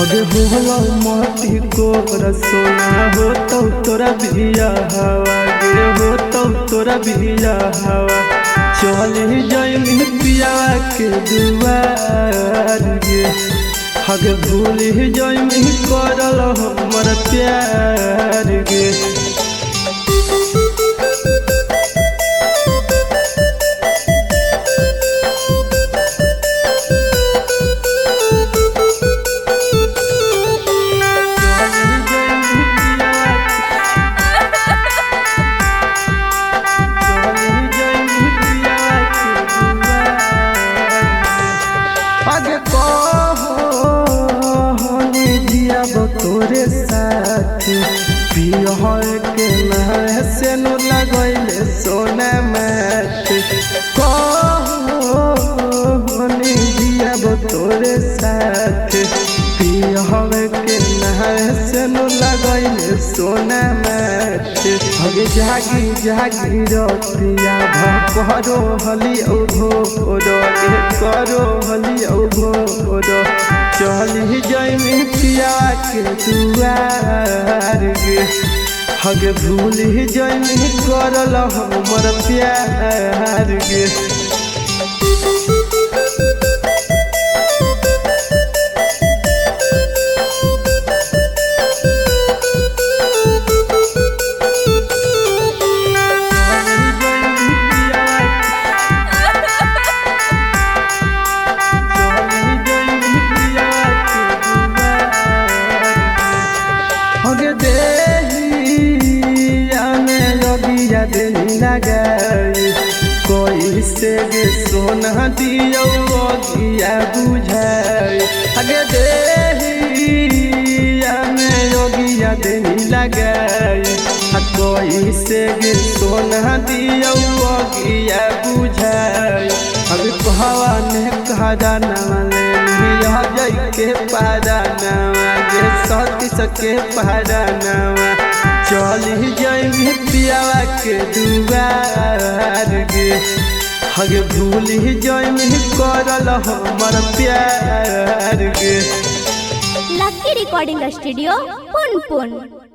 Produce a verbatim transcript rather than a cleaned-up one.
हगे होला माटी को रसोना हो तो तोरा बिया हवा गे हो तो तोरा बिया हवा चली जाइमी पिया के दुआर गे हगे भूल जाइमी करल हमर प्यार गे तोरे साथ पिया के नहे से नु लगैले सोना मत कहनी जियाब तोरे साथ पिया के नहे से नु लगैले सोना मत हगे जागी जागी रतिया भरो हली औ भोर के करो हली औ भोर चली जाइमी पिया के दुआर गे हगे भूल जाइमी करल हमर प्यार गे हगे देहिया में लगिया देनी लगाई कोई से गे सोना दियो लगिया बुझाई हगे देहिया में लगिया देनी लगाई कोई से गे सोना दियो लगिया बुझाई अभी कहवा ने कहा नाम ले लिया जई के पारा नावा गे सती सके पारा नावा चली जाइमी पियावा के दुआर गे हगे भूल जाइमी करल हमर प्यार गे। Lucky recording studio Punpun.